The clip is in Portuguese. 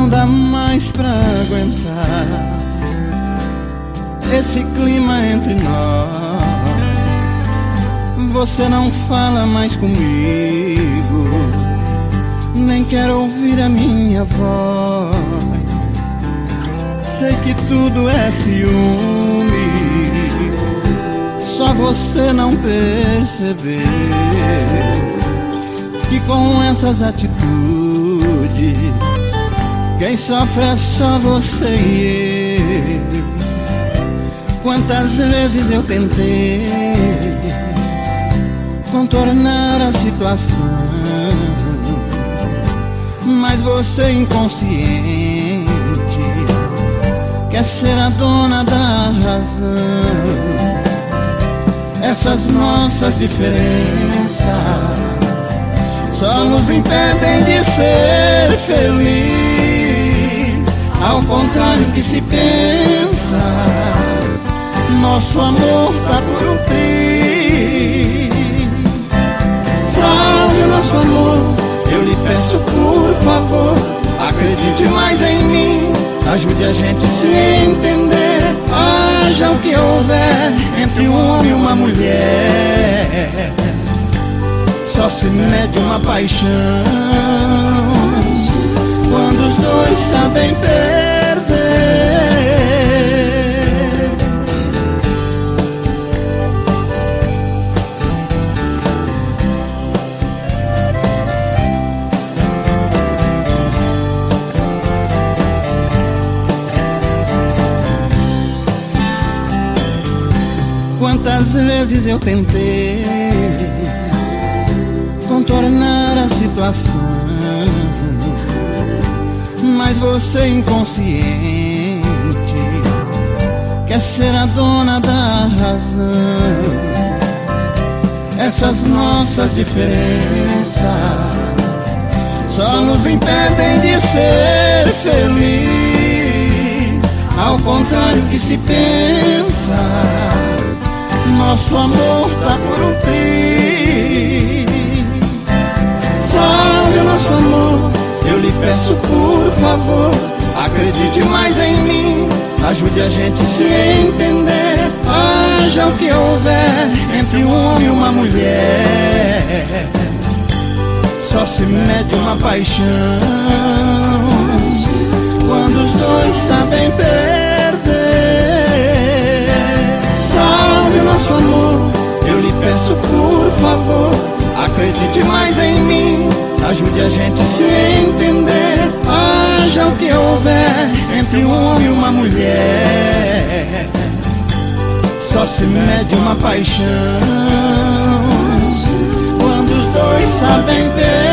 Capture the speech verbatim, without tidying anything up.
não dá mais pra aguentar esse clima entre nós. Você não fala mais comigo, nem quer ouvir a minha voz. Sei que tudo é ciúme, só você não percebeu que com essas atitudes quem sofre é só você e eu. Quantas vezes eu tentei contornar a situação, mas você inconsciente quer ser a dona da razão. Essas nossas diferenças só nos impedem de ser feliz. Ao contrário que se pensa, nosso amor tá por um triz. Salve o nosso amor, eu lhe peço por favor, acredite mais em mim, ajude a gente a se entender. Haja o que houver entre um homem e uma mulher, só se mede uma paixão quando os dois sabem perder. Quantas vezes eu tentei contornar a situação, mas você inconsciente quer ser a dona da razão. Essas nossas diferenças só nos impedem de ser feliz. Ao contrário que se pensa, nosso amor tá por um triz. Salve o nosso amor, eu lhe peço por favor, acredite mais em mim, ajude a gente a se entender. Haja o que houver entre um homem e uma mulher, só se mede uma paixão quando os dois sabem perder. Salve o nosso amor, eu lhe peço por favor, acredite mais em mim, ajude a gente a se entender. Haja o que houver entre um homem e uma mulher, só se mede uma paixão quando os dois sabem perder.